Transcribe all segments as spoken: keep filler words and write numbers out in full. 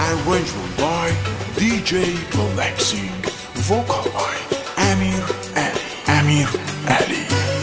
Arrangement by دی جی Relaxing. Vocal by امیر علی. امیر علی.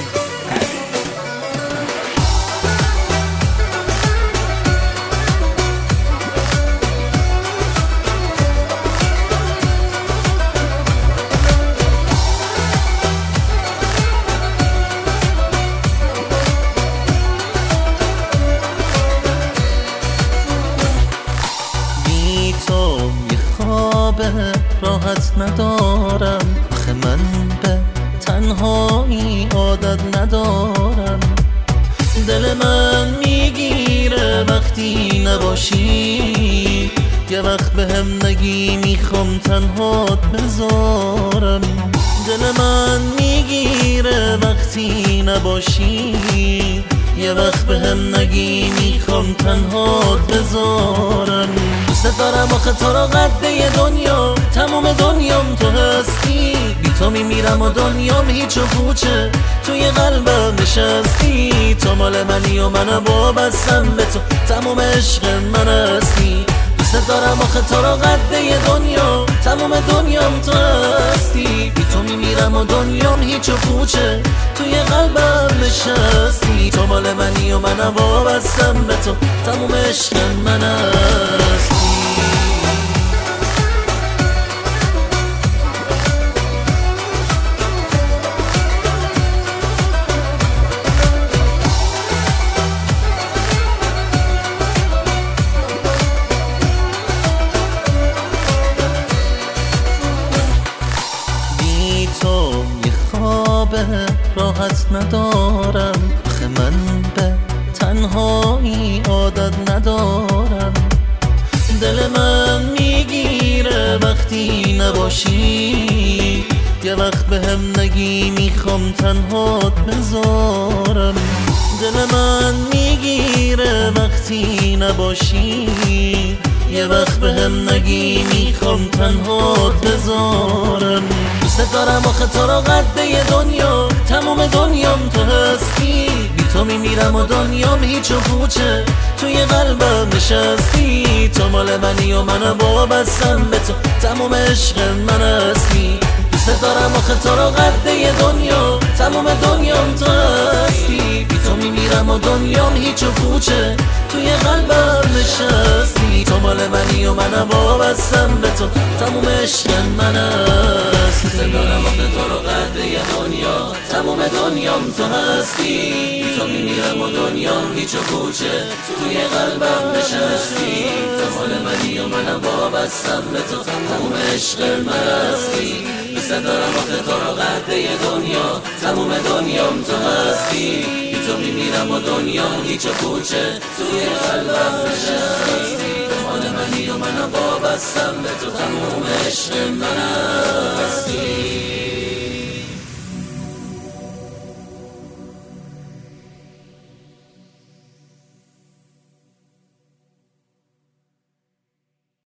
راحت ندارم آخه من به تنهایی عادت ندارم. دل من میگیره وقتی نباشی، یه وقت به هم نگی میخوام تنهات بذارم. دل من میگیره وقتی نباشی، یه وقت به هم نگی میخوام تنهات بذارم. دوست دارم آخه تو را قده دنیا، تمام دنیام تو هستی. بی تو میمیرم و دنیام هیچ و پوچه، توی قلبم نشستی. تو مال منی و من وابستم به تو، تمام عشق من هستی. دوست دارم آخه تو را قده دنیا، تمام دنیام تو هستی. بی تو میمیرم و دنیام هیچ و پوچه، توی قلبم نشستی. تو مال منی و من وابستم به تو، تمام عشق من هستی. راحت ندارم آخه من به تنهایی عادت ندارم. دل من میگیره وقتی نباشی، یه وقت به هم نگی میخوام تنهات بذارم. دل من میگیره وقتی نباشی، یه وقت به هم نگی میخوام تنهات بذارم. دوست دارم آخه تو را قده دنیا، تمام دنیام تو هستی. بی تو میمیرم و دنیام هیچ و پوچه، توی قلبم نشستی. تو مال منی و من وابستم به تو، تمام عشق من هستی. دوست دارم آخه تو را قده دنیا، تمام دنیام تو هستی. بی تو میمیرم و دنیام هیچ و پوچه، توی قلبم نشستی. تو مال منی و من وابستم به تو، تمام عشق من هستی. دوست دارم آخه تو را قده دنیا، تمام دنیام تو هستی. بی تو میمیرم و دنیام هیچ و پوچه، توی قلبم نشستی. تو مال منی و من وابستم به تو، تمام عشق من هستی. دوست دارم آخه تو را قده دنیا، تمام دنیام تو هستی. بی تو میمیرم و دنیام هیچ و پوچه، توی قلبم نشستی. تو مال منی و من وابستم به تو، تمام عشق من هستی.